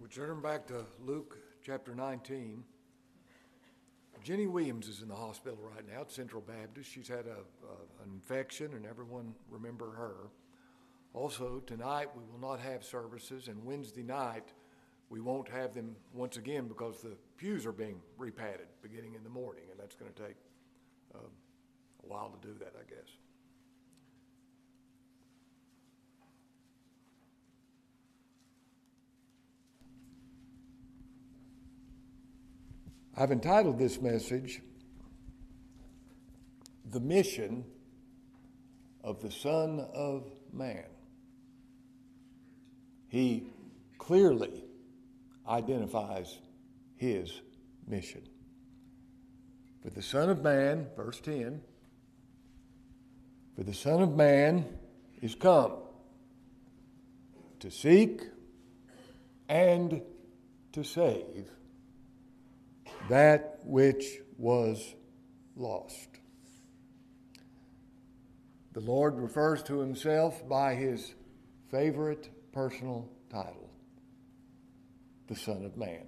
We turn back to Luke chapter 19. Jenny Williams is in the hospital right now at Central Baptist. She's had an infection, and everyone remember her. Also, tonight we will not have services, and Wednesday night we won't have them once again because the pews are being repadded beginning in the morning, and that's going to take a while to do that, I guess. I've entitled this message, The Mission of the Son of Man. He clearly identifies his mission. For the Son of Man, verse 10, for the Son of Man is come to seek and to save that which was lost. The Lord refers to himself by his favorite personal title, the Son of Man.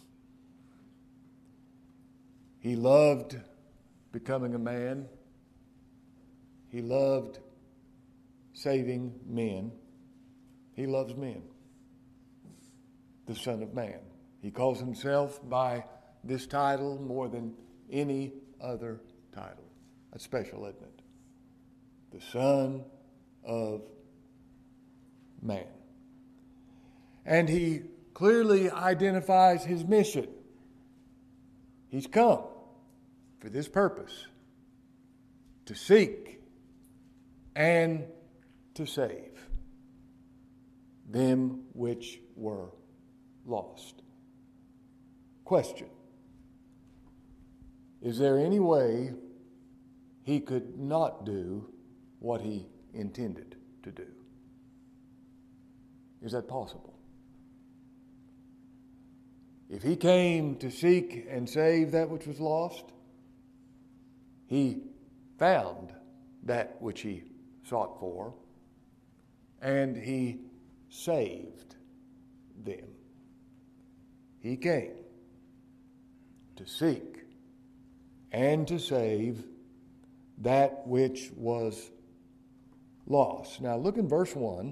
He loved becoming a man. He loved saving men. He loves men. The Son of Man. He calls himself by this title more than any other title. That's special, isn't it? The Son of Man. And he clearly identifies his mission. He's come for this purpose, to seek and to save them which were lost. Question: is there any way he could not do what he intended to do? Is that possible? If he came to seek and save that which was lost, he found that which he sought for, and he saved them. He came to seek and to save that which was lost. Now look in verse 1.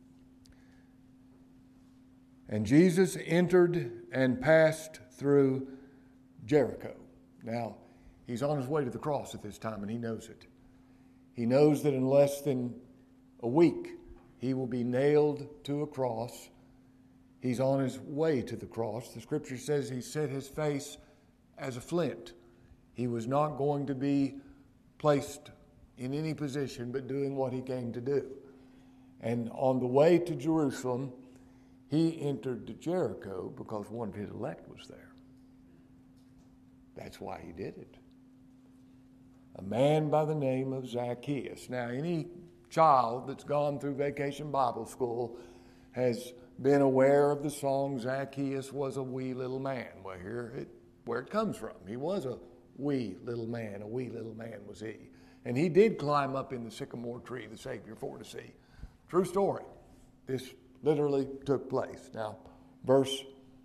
And Jesus entered and passed through Jericho. Now, he's on his way to the cross at this time, and he knows it. He knows that in less than a week, he will be nailed to a cross. He's on his way to the cross. The scripture says he set his face as a flint. He was not going to be placed in any position but doing what he came to do. And on the way to Jerusalem, he entered Jericho because one of his elect was there. That's why he did it. A man by the name of Zacchaeus. Now, any child that's gone through Vacation Bible School has been aware of the song, Zacchaeus was a wee little man. Well, where it comes from. He was a wee little man was he. And he did climb up in the sycamore tree, the Savior, for to see. True story. This literally took place. Now, verse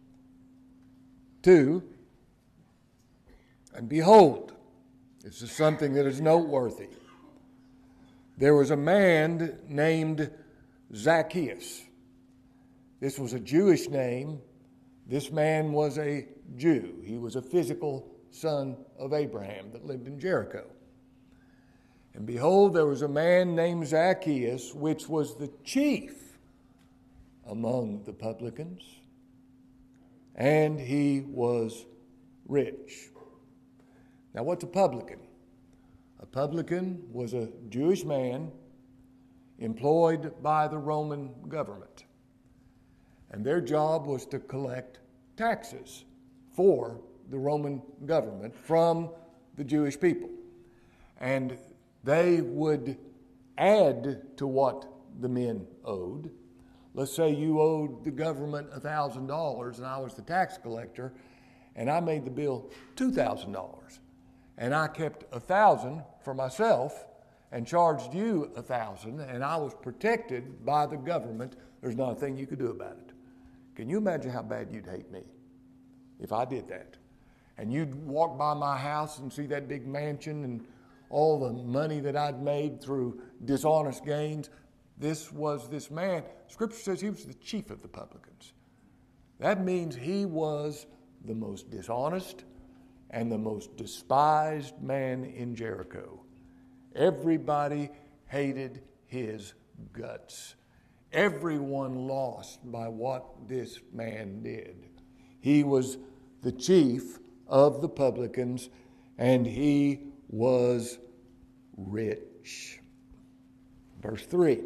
2, and behold, this is something that is noteworthy. There was a man named Zacchaeus. This was a Jewish name. This man was a Jew. He was a physical son of Abraham that lived in Jericho. And behold, there was a man named Zacchaeus, which was the chief among the publicans, and he was rich. Now, what's a publican? A publican was a Jewish man employed by the Roman government, and their job was to collect taxes for the Roman government from the Jewish people. And they would add to what the men owed. Let's say you owed the government $1,000 and I was the tax collector and I made the bill $2,000. And I kept $1,000 for myself and charged you $1,000, and I was protected by the government. There's not a thing you could do about it. Can you imagine how bad you'd hate me if I did that? And you'd walk by my house and see that big mansion and all the money that I'd made through dishonest gains. This was this man. Scripture says he was the chief of the publicans. That means he was the most dishonest and the most despised man in Jericho. Everybody hated his guts. Everyone lost by what this man did. He was the chief of the publicans, and he was rich. Verse 3.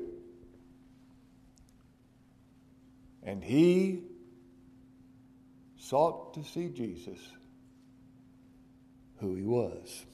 And he sought to see Jesus, who he was.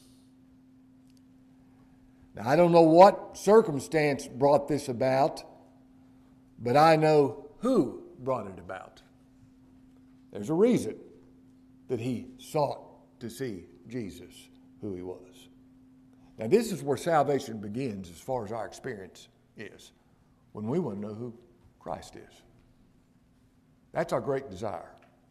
Now, I don't know what circumstance brought this about, but I know who brought it about. There's a reason that he sought to see Jesus, who he was. Now, this is where salvation begins as far as our experience is, when we want to know who Christ is. That's our great desire.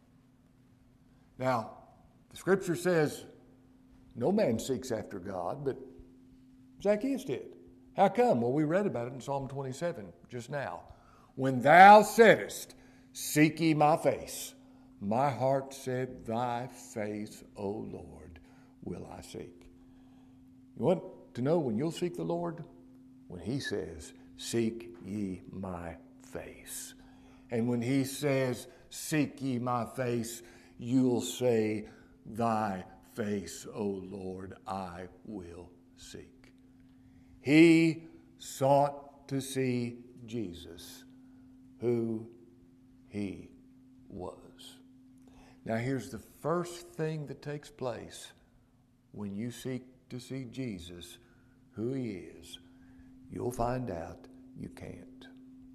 Now, the Scripture says no man seeks after God, but Zacchaeus did. How come? Well, we read about it in Psalm 27 just now. When thou saidest, seek ye my face, my heart said, thy face, O Lord, will I seek. You want to know when you'll seek the Lord? When he says, seek ye my face. And when he says, seek ye my face, you'll say, thy face, O Lord, I will seek. He sought to see Jesus, who he was. Now here's the first thing that takes place when you seek to see Jesus, who he is. You'll find out you can't.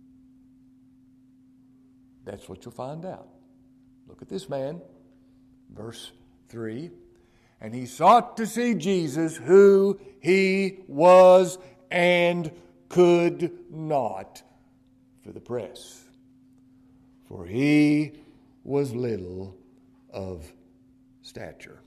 That's what you'll find out. Look at this man, verse 3. And he sought to see Jesus, who he was, and could not for the press. For he was little of stature.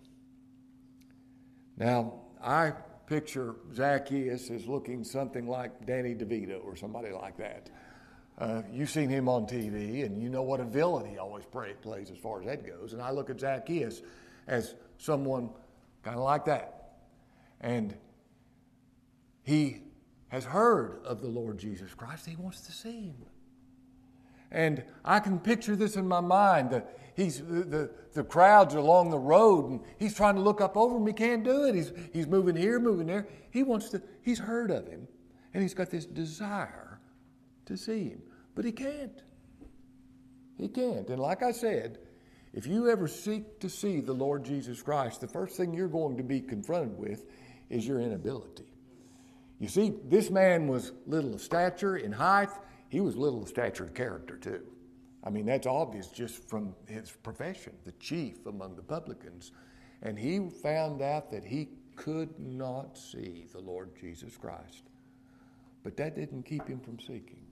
Now, I picture Zacchaeus as looking something like Danny DeVito or somebody like that. You've seen him on TV, and you know what a villain he always plays as far as that goes. And I look at Zacchaeus as someone kind of like that. And he has heard of the Lord Jesus Christ. He wants to see him. And I can picture this in my mind. The crowds along the road, and he's trying to look up over him. He can't do it. He's moving here, moving there. He's heard of him, and he's got this desire to see him. But he can't. He can't. And like I said, if you ever seek to see the Lord Jesus Christ, the first thing you're going to be confronted with is your inability. You see, this man was little of stature in height. He was little of stature in character too. I mean, that's obvious just from his profession, the chief among the publicans. And he found out that he could not see the Lord Jesus Christ. But that didn't keep him from seeking.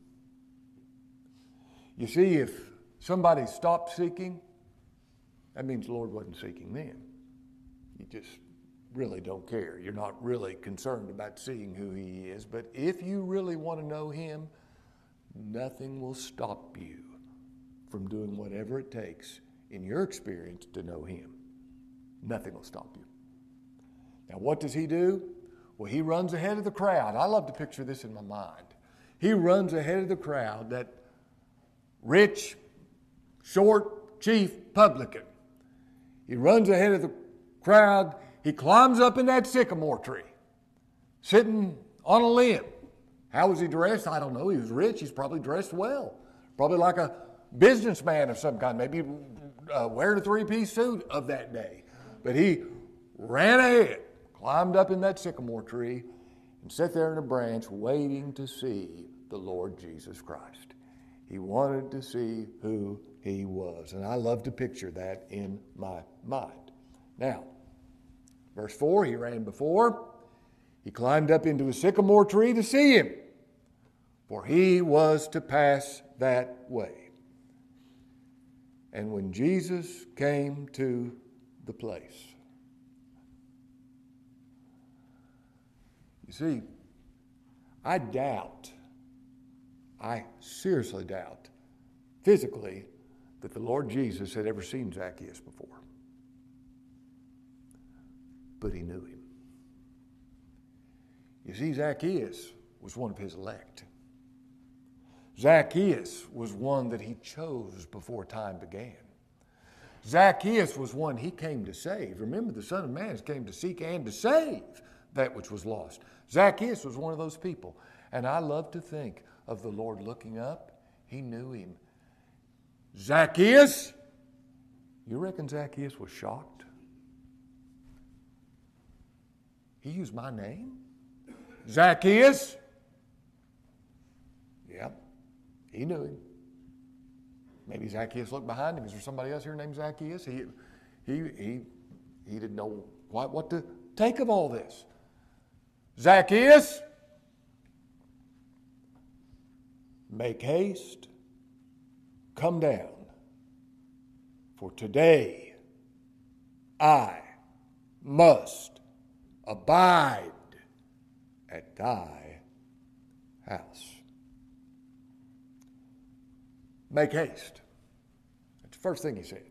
You see, if somebody stopped seeking, that means the Lord wasn't seeking them. You just really don't care. You're not really concerned about seeing who he is. But if you really want to know him, nothing will stop you from doing whatever it takes in your experience to know him. Nothing will stop you. Now, what does he do? Well, he runs ahead of the crowd. I love to picture this in my mind. He runs ahead of the crowd, that rich, short, chief publican. He runs ahead of the crowd. He climbs up in that sycamore tree, sitting on a limb. How was he dressed? I don't know. He was rich. He's probably dressed well. Probably like a businessman of some kind, maybe wearing a three-piece suit of that day. But he ran ahead, climbed up in that sycamore tree, and sat there in a branch waiting to see the Lord Jesus Christ. He wanted to see who he was. And I love to picture that in my mind. Now, verse 4, he ran before. He climbed up into a sycamore tree to see him, for he was to pass that way. And when Jesus came to the place, you see, I seriously doubt, physically, that the Lord Jesus had ever seen Zacchaeus before. But he knew him. You see, Zacchaeus was one of his elect. Zacchaeus was one that he chose before time began. Zacchaeus was one he came to save. Remember, the Son of Man came to seek and to save that which was lost. Zacchaeus was one of those people. And I love to think of the Lord looking up. He knew him. Zacchaeus? You reckon Zacchaeus was shocked? He used my name? Zacchaeus? Yep, he knew him. Maybe Zacchaeus looked behind him. Is there somebody else here named Zacchaeus? He didn't know quite what to take of all this. Zacchaeus, make haste, come down, for today I must abide at thy house. Make haste. That's the first thing he said.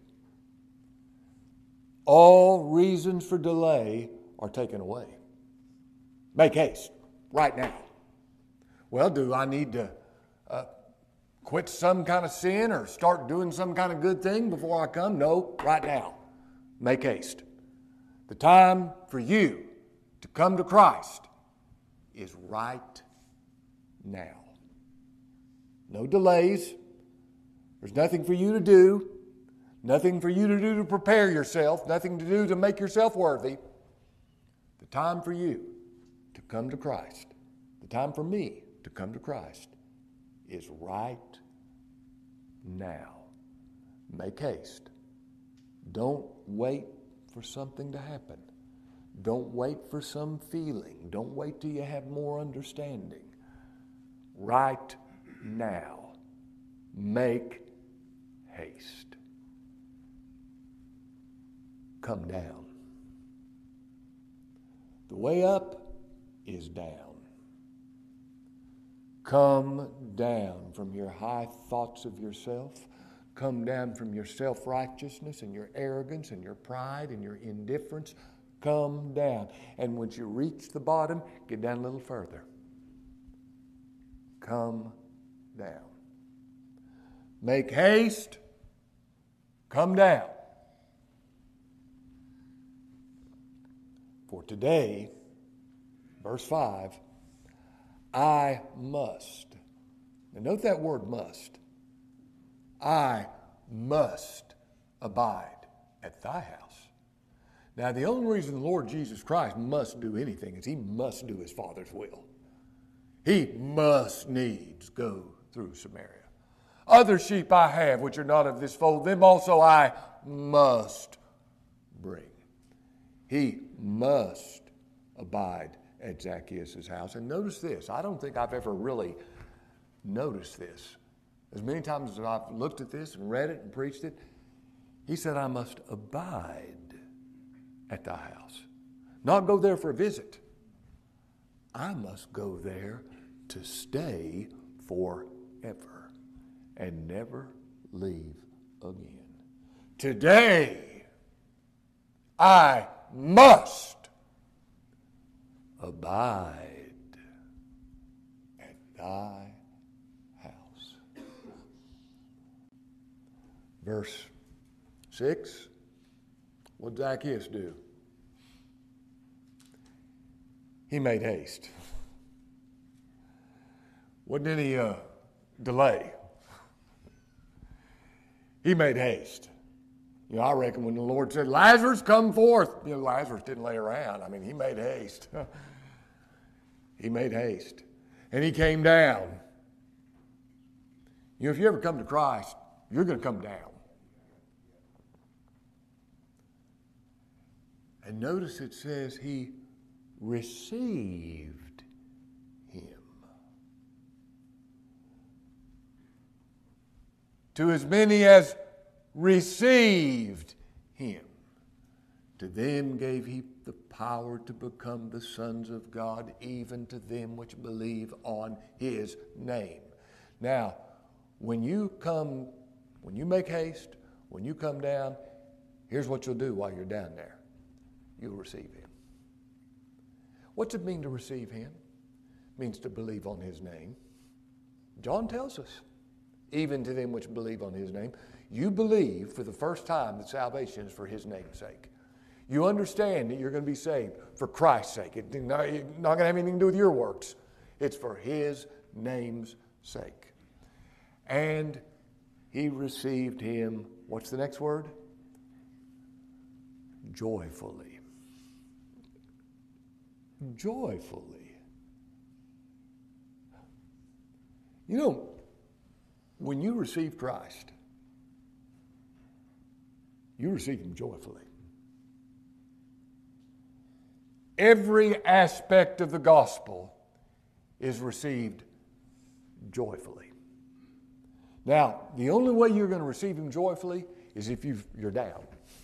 All reasons for delay are taken away. Make haste right now. Well, do I need to quit some kind of sin or start doing some kind of good thing before I come? No, right now. Make haste. The time for you to come to Christ is right now. No delays. There's nothing for you to do. Nothing for you to do to prepare yourself. Nothing to do to make yourself worthy. The time for you to come to Christ, the time for me to come to Christ is right now. Make haste. Don't wait for something to happen. Don't wait for some feeling. Don't wait till you have more understanding. Right now. Make haste. Come down. The way up is down. Come down from your high thoughts of yourself. Come down from your self-righteousness and your arrogance and your pride and your indifference. Come down. And once you reach the bottom, get down a little further. Come down. Make haste. Come down. For today, verse 5, I must. Now note that word must. I must abide at thy house. Now the only reason the Lord Jesus Christ must do anything is he must do his Father's will. He must needs go through Samaria. Other sheep I have which are not of this fold, them also I must bring. He must abide at Zacchaeus' house. And notice this. I don't think I've ever really noticed this. As many times as I've looked at this and read it and preached it, he said, I must abide at thy house. Not go there for a visit. I must go there to stay forever and never leave again. Today, I must abide at thy house. Verse 6, what did Zacchaeus do? He made haste. Wasn't any delay. He made haste. I reckon when the Lord said, Lazarus, come forth, Lazarus didn't lay around. He made haste. He made haste. And he came down. If you ever come to Christ, you're going to come down. And notice it says he received him. To as many as received him. To them gave he the power to become the sons of God, even to them which believe on his name. Now, when you make haste, when you come down, here's what you'll do while you're down there. You'll receive him. What's it mean to receive him? It means to believe on his name. John tells us, even to them which believe on his name. You believe for the first time that salvation is for his name's sake. You understand that you're going to be saved for Christ's sake. It's not going to have anything to do with your works. It's for his name's sake. And he received him, what's the next word? Joyfully. Joyfully. You know, when you receive Christ, you receive him joyfully. Every aspect of the gospel is received joyfully. Now, the only way you're going to receive him joyfully is if you're down.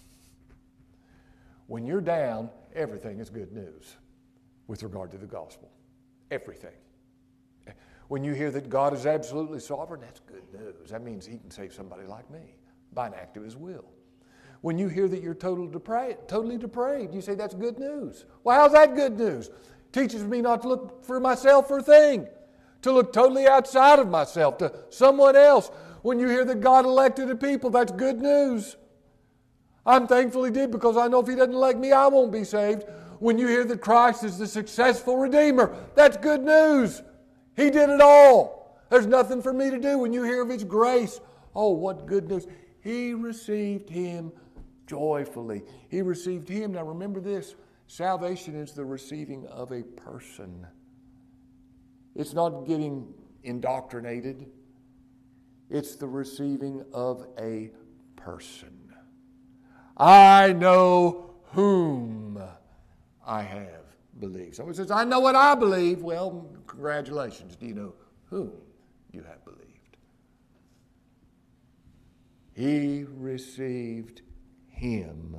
When you're down, everything is good news with regard to the gospel. Everything. When you hear that God is absolutely sovereign, that's good news. That means he can save somebody like me by an act of his will. When you hear that you're totally depraved, you say that's good news. Well, how's that good news? Teaches me not to look for myself for a thing, to look totally outside of myself, to someone else. When you hear that God elected a people, that's good news. I'm thankful he did, because I know if he doesn't elect me, I won't be saved. When you hear that Christ is the successful Redeemer, that's good news. He did it all. There's nothing for me to do. When you hear of his grace, oh, what good news. He received him joyfully. He received him. Now remember this, salvation is the receiving of a person. It's not getting indoctrinated. It's the receiving of a person. I know whom I have believed. Someone says, I know what I believe. Well, congratulations. Do you know whom you have believed? He received him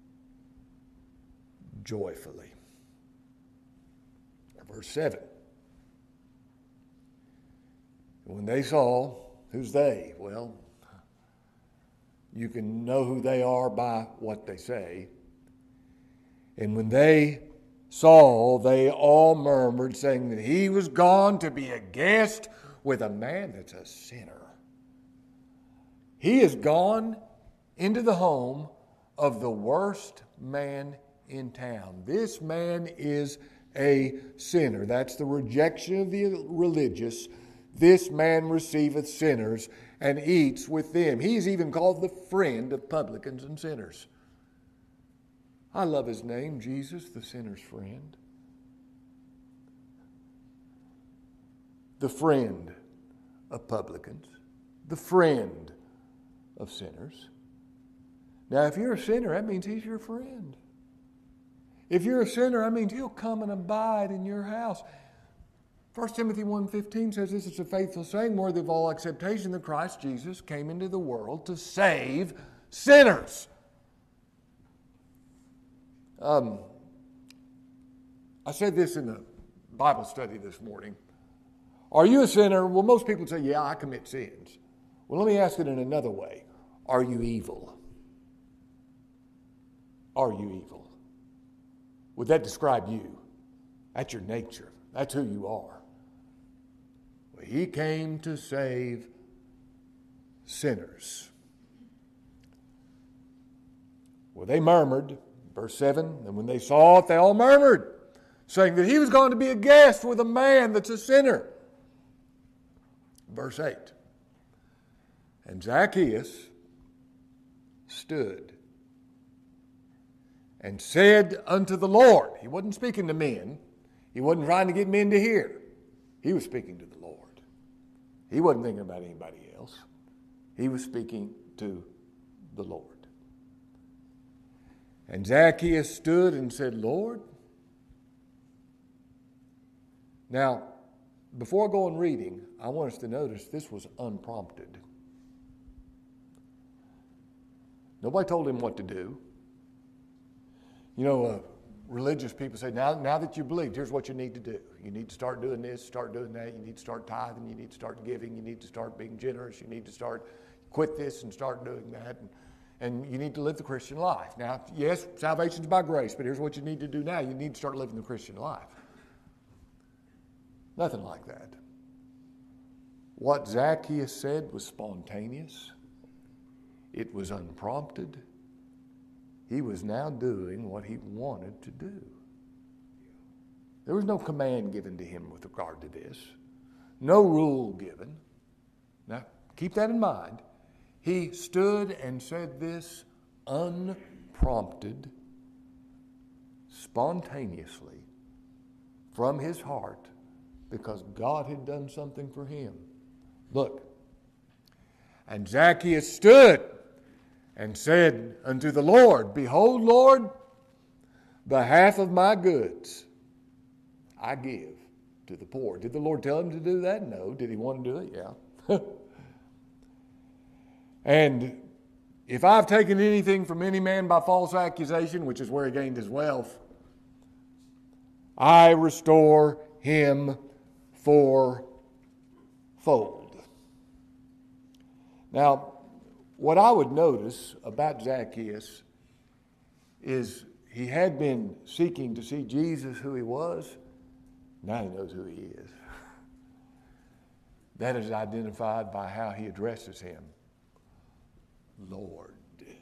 joyfully. Verse 7. When they saw, who's they? Well, you can know who they are by what they say. And when they saw, they all murmured, saying that he was gone to be a guest with a man that's a sinner. He has gone into the home of the worst man in town. This man is a sinner. That's the rejection of the religious. This man receiveth sinners and eats with them. He's even called the friend of publicans and sinners. I love his name, Jesus, the sinner's friend. The friend of publicans. The friend of sinners. Now, if you're a sinner, that means he's your friend. If you're a sinner, that means he'll come and abide in your house. 1 Timothy 1:15 says this is a faithful saying, worthy of all acceptation, that Christ Jesus came into the world to save sinners. I said this in the Bible study this morning. Are you a sinner? Well, most people say, yeah, I commit sins. Well, let me ask it in another way. Are you evil? Are you evil? Would that describe you? That's your nature. That's who you are. Well, he came to save sinners. Well, they murmured, verse 7, and when they saw it, they all murmured, saying that he was going to be a guest with a man that's a sinner. Verse 8, and Zacchaeus stood and said unto the Lord. He wasn't speaking to men. He wasn't trying to get men to hear. He was speaking to the Lord. He wasn't thinking about anybody else. He was speaking to the Lord. And Zacchaeus stood and said, Lord. Now, before I go on reading, I want us to notice this was unprompted. Nobody told him what to do. Religious people say, now that you believed, here's what you need to do. You need to start doing this, start doing that. You need to start tithing. You need to start giving. You need to start being generous. You need to start quit this and start doing that. And you need to live the Christian life. Now, yes, salvation's by grace, but here's what you need to do now. You need to start living the Christian life. Nothing like that. What Zacchaeus said was spontaneous. It was unprompted. He was now doing what he wanted to do. There was no command given to him with regard to this. No rule given. Now, keep that in mind. He stood and said this unprompted, spontaneously, from his heart, because God had done something for him. Look, and Zacchaeus stood and said unto the Lord, Behold, Lord, the half of my goods I give to the poor. Did the Lord tell him to do that? No. Did he want to do it? Yeah. And if I've taken anything from any man by false accusation, which is where he gained his wealth, I restore him fourfold. Now, what I would notice about Zacchaeus is he had been seeking to see Jesus who he was. Now he knows who he is. That is identified by how he addresses him. Lord.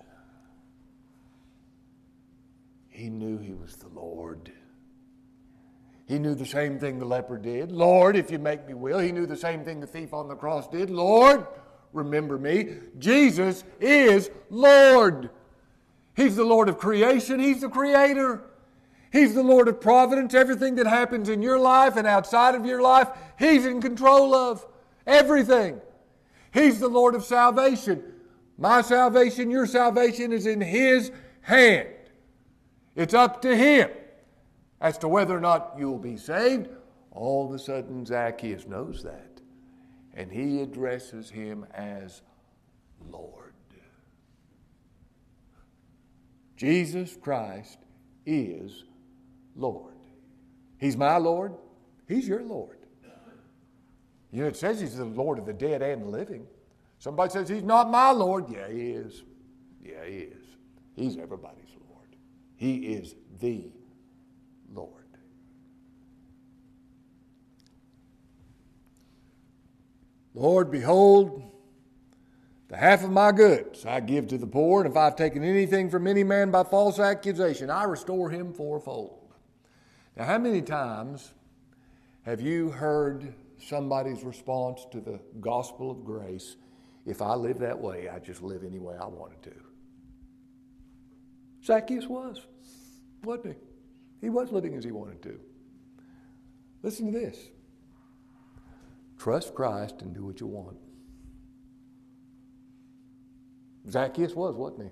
He knew he was the Lord. He knew the same thing the leper did. Lord, if you make me well. He knew the same thing the thief on the cross did. Lord, remember me. Jesus is Lord. He's the Lord of creation. He's the creator. He's the Lord of providence. Everything that happens in your life and outside of your life, He's in control of. Everything. He's the Lord of salvation. My salvation, your salvation is in His hand. It's up to Him as to whether or not you'll be saved. All of a sudden, Zacchaeus knows that. And he addresses him as Lord. Jesus Christ is Lord. He's my Lord. He's your Lord. It says He's the Lord of the dead and the living. Somebody says He's not my Lord. Yeah, He is. Yeah, He is. He's everybody's Lord. He is the Lord. Lord, behold, the half of my goods I give to the poor, and if I've taken anything from any man by false accusation, I restore him fourfold. Now, how many times have you heard somebody's response to the gospel of grace? If I live that way, I just live any way I wanted to. Zacchaeus was, wasn't he? He was living as he wanted to. Listen to this. Trust Christ and do what you want. Zacchaeus was, wasn't he?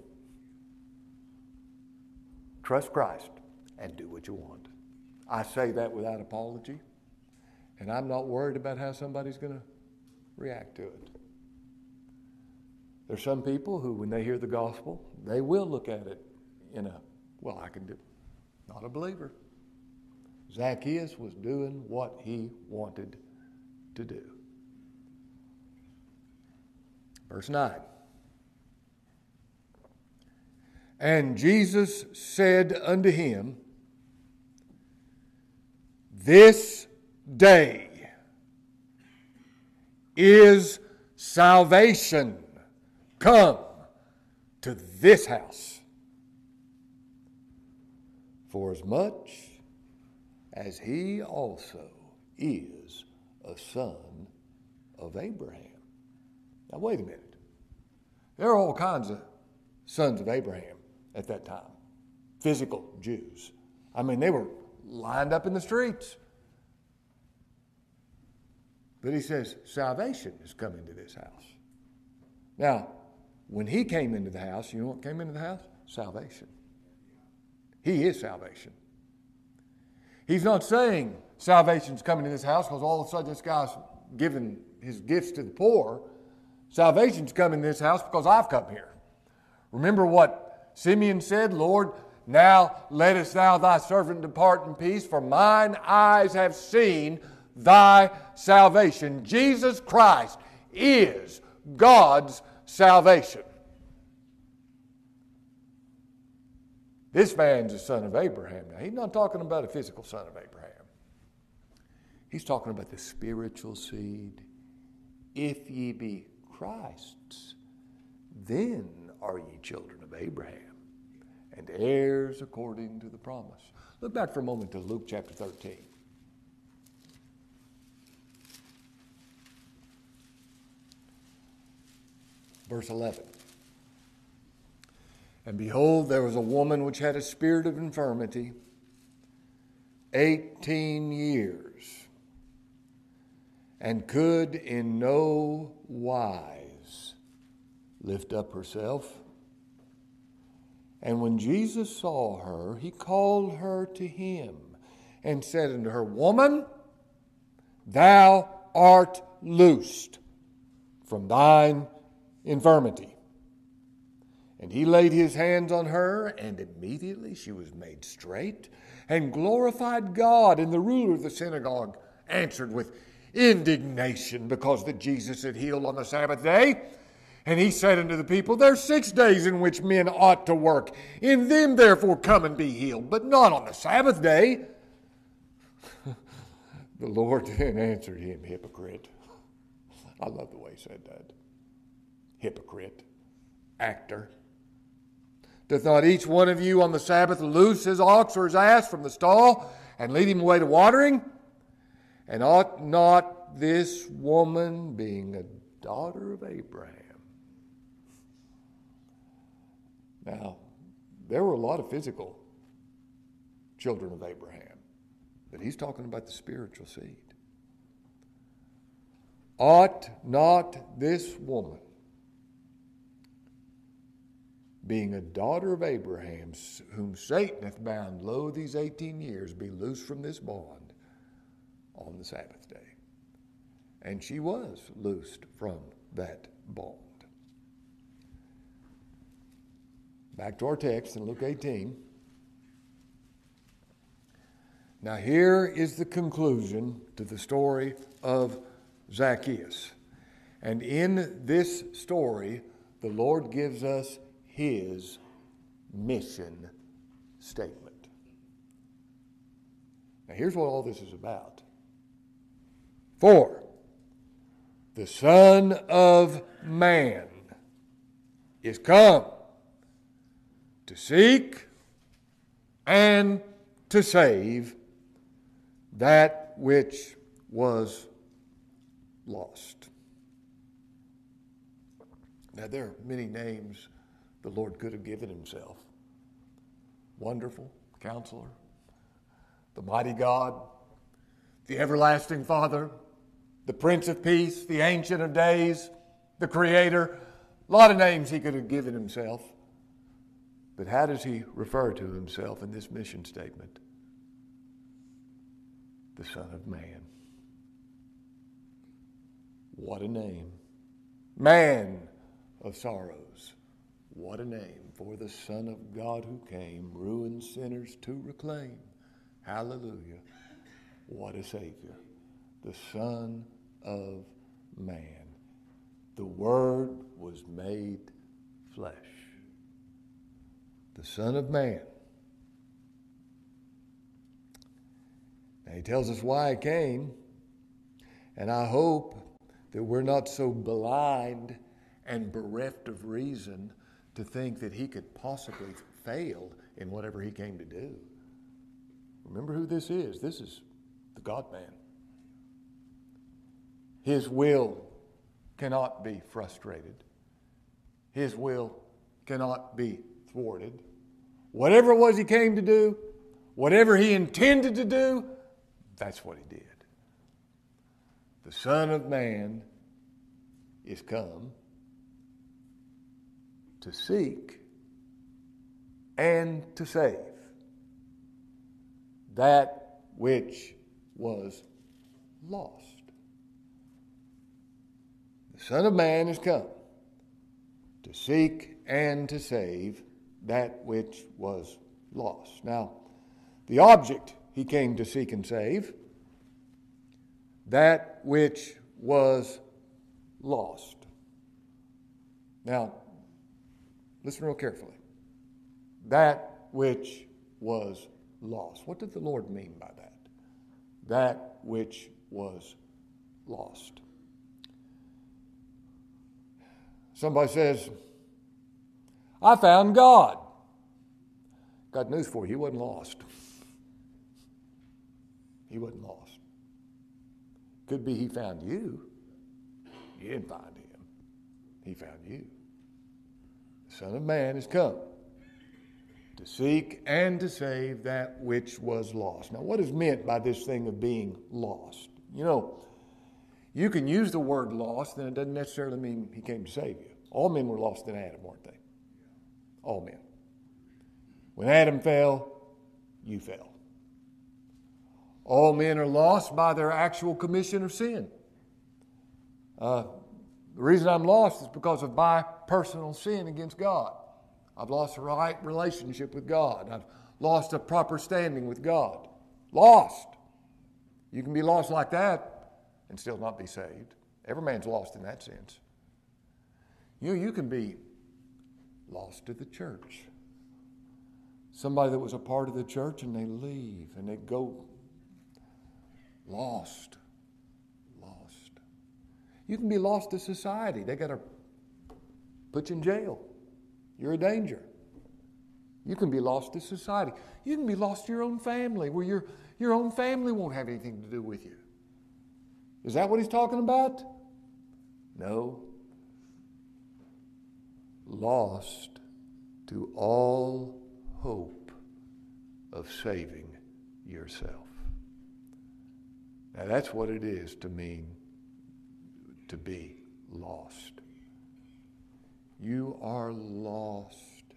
Trust Christ and do what you want. I say that without apology, and I'm not worried about how somebody's going to react to it. There's some people who, when they hear the gospel, they will look at it in a, well, I can do it. Not a believer. Zacchaeus was doing what he wanted to do. Verse 9. And Jesus said unto him, This day is salvation come to this house, forasmuch as he also is a son of Abraham. Now wait a minute. There are all kinds of sons of Abraham at that time. Physical Jews. I mean, they were lined up in the streets. But he says, salvation is coming to this house. Now, when he came into the house, you know what came into the house? Salvation. He is salvation. He's not saying salvation's coming to this house because all of a sudden this guy's giving his gifts to the poor. Salvation's coming to this house because I've come here. Remember what Simeon said, Lord, now lettest thou thy servant depart in peace, for mine eyes have seen thy salvation. Jesus Christ is God's salvation. This man's a son of Abraham. Now, he's not talking about a physical son of Abraham. He's talking about the spiritual seed. If ye be Christ's, then are ye children of Abraham, and heirs according to the promise. Look back for a moment to Luke chapter 13. Verse 11. And behold, there was a woman which had a spirit of infirmity 18 years, and could in no wise lift up herself. And when Jesus saw her, he called her to him, and said unto her, Woman, thou art loosed from thine infirmity. And he laid his hands on her, and immediately she was made straight, and glorified God. And the ruler of the synagogue answered with indignation, because that Jesus had healed on the Sabbath day. And he said unto the people, There are 6 days in which men ought to work. In them therefore come and be healed, but not on the Sabbath day. The Lord then answered him, Hypocrite. I love the way he said that. Hypocrite. Actor. Doth not each one of you on the Sabbath loose his ox or his ass from the stall and lead him away to watering? And ought not this woman, being a daughter of Abraham? Now, there were a lot of physical children of Abraham, but he's talking about the spiritual seed. Ought not this woman, being a daughter of Abraham, whom Satan hath bound, lo, these 18 years, be loosed from this bond on the Sabbath day? And she was loosed from that bond. Back to our text in Luke 18. Now here is the conclusion to the story of Zacchaeus. And in this story, the Lord gives us his mission statement. Now here's what all this is about. For the Son of Man is come to seek and to save that which was lost. Now there are many names the Lord could have given himself. Wonderful Counselor, the Mighty God, the Everlasting Father, the Prince of Peace, the Ancient of Days, the Creator. A lot of names he could have given himself. But how does he refer to himself in this mission statement? The Son of Man. What a name. Man of sorrows. What a name for the Son of God who came, ruined sinners to reclaim. Hallelujah. What a Savior. The Son of Man. The Word was made flesh. The Son of Man. Now he tells us why he came, and I hope that we're not so blind and bereft of reason to think that he could possibly fail in whatever he came to do. Remember who this is. This is the God-man. His will cannot be frustrated. His will cannot be thwarted. Whatever it was he came to do, whatever he intended to do, that's what he did. The Son of Man is come to seek and to save that which was lost. The Son of Man is come to seek and to save that which was lost. Now, the object he came to seek and save, that which was lost. Now, listen real carefully. That which was lost. What did the Lord mean by that? That which was lost. Somebody says, I found God. Got news for you. He wasn't lost. He wasn't lost. Could be he found you. You didn't find him. He found you. The Son of Man has come to seek and to save that which was lost. Now, what is meant by this thing of being lost? You know, you can use the word lost, and it doesn't necessarily mean he came to save you. All men were lost in Adam, weren't they? All men. When Adam fell, you fell. All men are lost by their actual commission of sin. The reason I'm lost is because of my personal sin against God. I've lost the right relationship with God. I've lost a proper standing with God. Lost. You can be lost like that and still not be saved. Every man's lost in that sense. You can be lost to the church. Somebody that was a part of the church and they leave and they go lost. You can be lost to society. They got to put you in jail. You're a danger. You can be lost to society. You can be lost to your own family, where your own family won't have anything to do with you. Is that what he's talking about? No. Lost to all hope of saving yourself. Now that's what it is to mean to be lost. You are lost.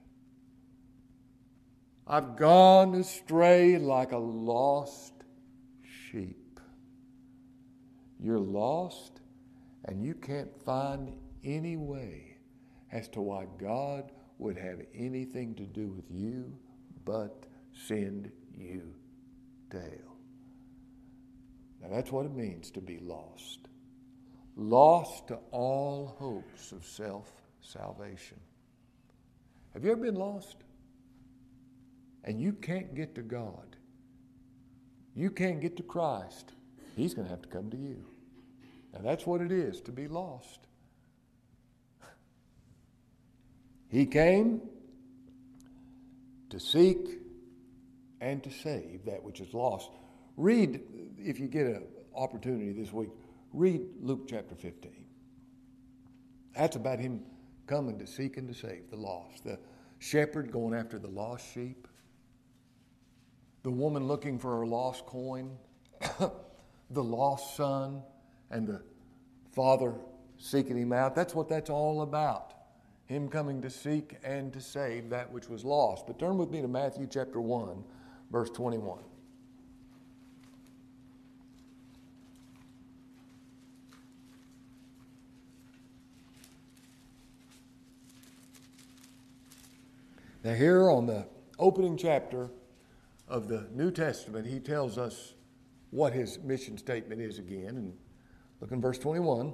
I've gone astray like a lost sheep. You're lost, and you can't find any way as to why God would have anything to do with you but send you to hell. Now that's what it means to be lost. Lost to all hopes of self-salvation. Have you ever been lost? And you can't get to God. You can't get to Christ. He's going to have to come to you. Now that's what it is to be lost. He came to seek and to save that which is lost. Read, if you get an opportunity this week, read Luke chapter 15. That's about him coming to seek and to save the lost. The shepherd going after the lost sheep. The woman looking for her lost coin. The lost son and the father seeking him out. That's what that's all about. Him coming to seek and to save that which was lost. But turn with me to Matthew chapter 1, verse 21. Now here on the opening chapter of the New Testament, he tells us what his mission statement is again. And look in verse 21.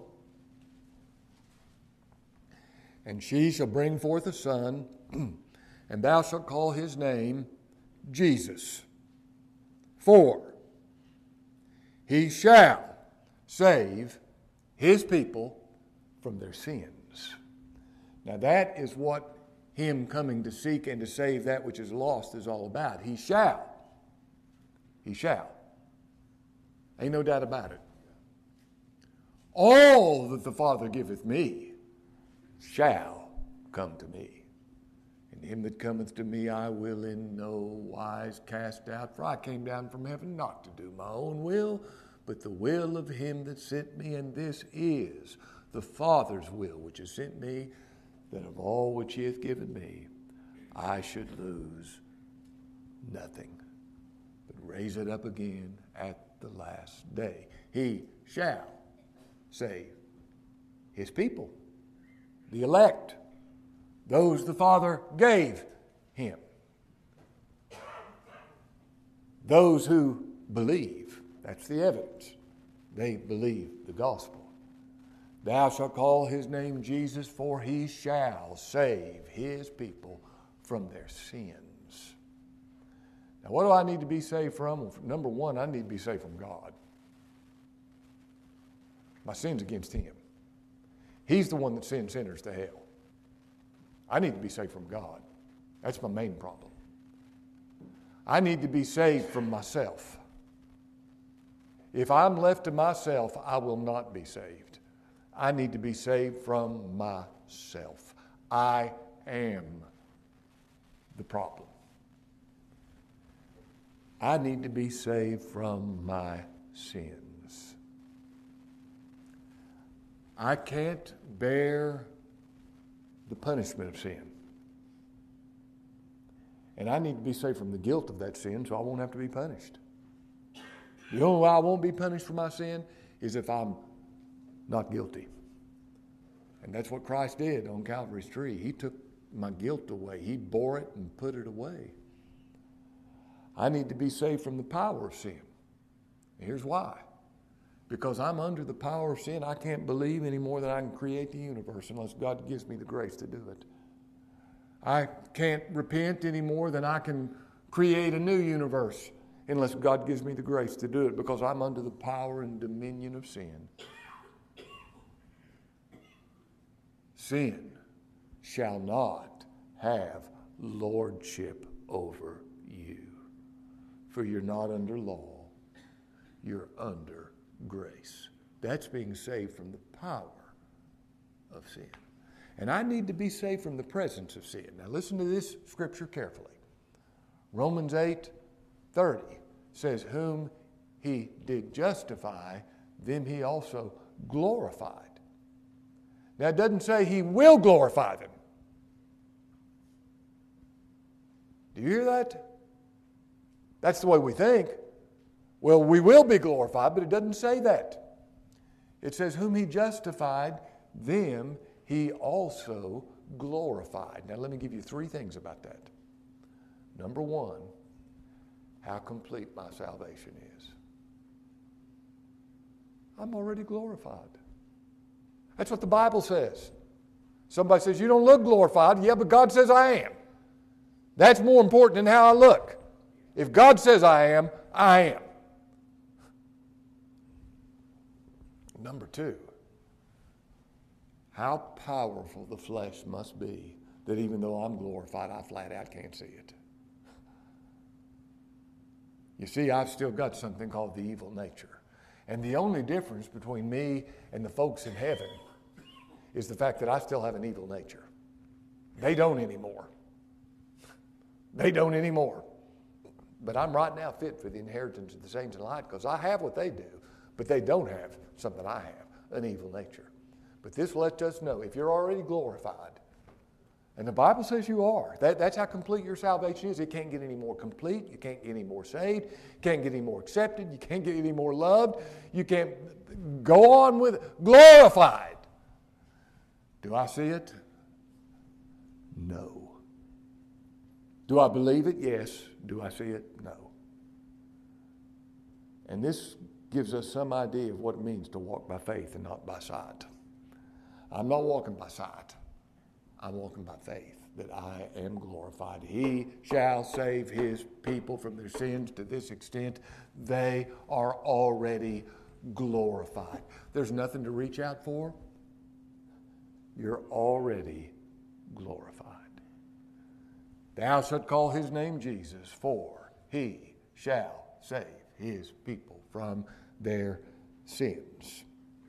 And she shall bring forth a son, and thou shalt call his name Jesus. For he shall save his people from their sins. Now that is what him coming to seek and to save that which is lost is all about. He shall. He shall. Ain't no doubt about it. All that the Father giveth me shall come to me. And him that cometh to me I will in no wise cast out. For I came down from heaven not to do my own will, but the will of him that sent me. And this is the Father's will which has sent me, that of all which he hath given me, I should lose nothing, but raise it up again at the last day. He shall save his people, the elect, Those the Father gave him. Those who believe, that's the evidence. They believe the gospel. Thou shalt call his name Jesus, for he shall save his people from their sins. Now, what do I need to be saved from? Well, number one, I need to be saved from God. My sin's against him. He's the one that sends sinners to hell. I need to be saved from God. That's my main problem. I need to be saved from myself. If I'm left to myself, I will not be saved. I need to be saved from myself. I am the problem. I need to be saved from my sins. I can't bear the punishment of sin. And I need to be saved from the guilt of that sin so I won't have to be punished. The only way I won't be punished for my sin is if I'm not guilty. And that's what Christ did on Calvary's tree. He took my guilt away. He bore it and put it away. I need to be saved from the power of sin. Here's why. Because I'm under the power of sin, I can't believe anymore that I can create the universe unless God gives me the grace to do it. I can't repent anymore than I can create a new universe unless God gives me the grace to do it, because I'm under the power and dominion of sin. Sin shall not have lordship over you, for you're not under law, you're under grace. That's being saved from the power of sin. And I need to be saved from the presence of sin. Now listen to this scripture carefully. Romans 8:30 says, whom he did justify, them he also glorified. Now it doesn't say he will glorify them. Do you hear that? That's the way we think. Well, we will be glorified, but it doesn't say that. It says, whom he justified, them he also glorified. Now let me give you three things about that. Number one, how complete my salvation is. I'm already glorified. That's what the Bible says. Somebody says, you don't look glorified. Yeah, but God says I am. That's more important than how I look. If God says I am, I am. Number two, how powerful the flesh must be that even though I'm glorified, I flat out can't see it. You see, I've still got something called the evil nature. And the only difference between me and the folks in heaven is the fact that I still have an evil nature. They don't anymore. They don't anymore. But I'm right now fit for the inheritance of the saints in light because I have what they do, but they don't have something I have, an evil nature. But this lets us know if you're already glorified, and the Bible says you are, that's how complete your salvation is. It can't get any more complete. You can't get any more saved. You can't get any more accepted. You can't get any more loved. You can't go on with it. Glorified. Do I see it? No. Do I believe it? Yes. Do I see it? No. And this gives us some idea of what it means to walk by faith and not by sight. I'm not walking by sight. I'm walking by faith that I am glorified. He shall save his people from their sins. To this extent, they are already glorified. There's nothing to reach out for. You're already glorified. Thou shalt call his name Jesus, for he shall save his people from their sins.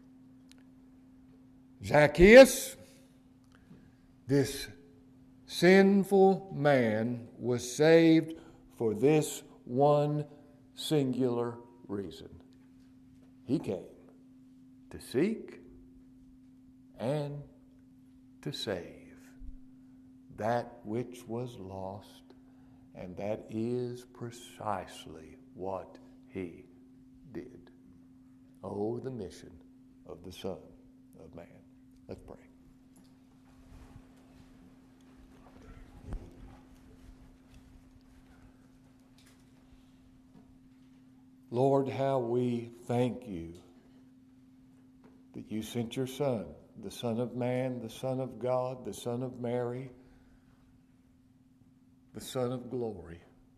Zacchaeus, this sinful man, was saved for this one singular reason. He came to seek and to save that which was lost, and that is precisely what he did. Oh, the mission of the Son of Man. Let's pray. Lord, how we thank you that you sent your Son, the Son of Man, the Son of God, the Son of Mary, the Son of glory.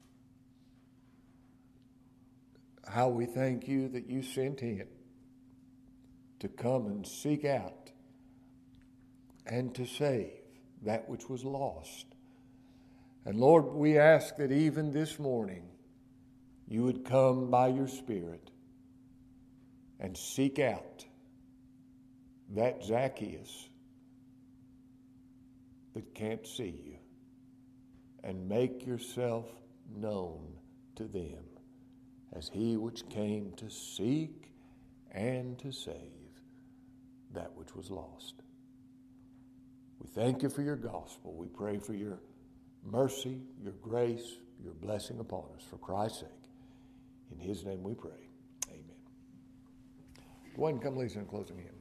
How we thank you that you sent him to come and seek out and to save that which was lost. And Lord, we ask that even this morning you would come by your Spirit and seek out that Zacchaeus that can't see you, and make yourself known to them as he which came to seek and to save that which was lost. We thank you for your gospel. We pray for your mercy, your grace, your blessing upon us, for Christ's sake. In his name we pray. Amen. Go ahead and come lead us in a closing hymn.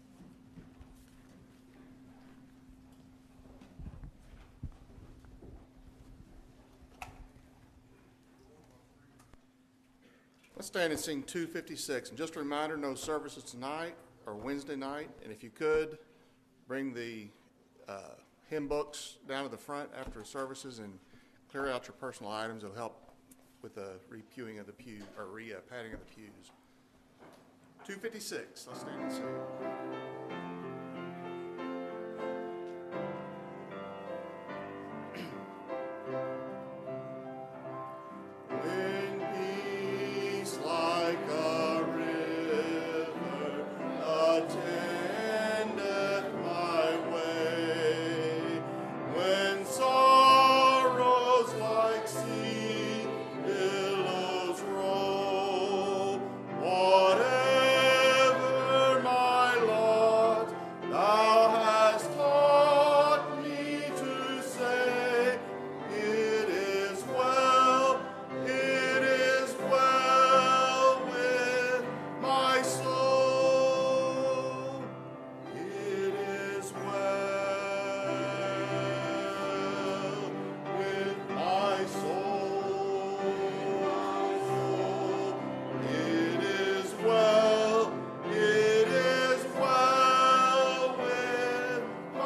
Let's stand and sing 256. And just a reminder, no services tonight or Wednesday night. And if you could, bring the hymn books down to the front after services and clear out your personal items. It'll help with the repewing of the pew, or padding of the pews. 256. Let's stand and sing.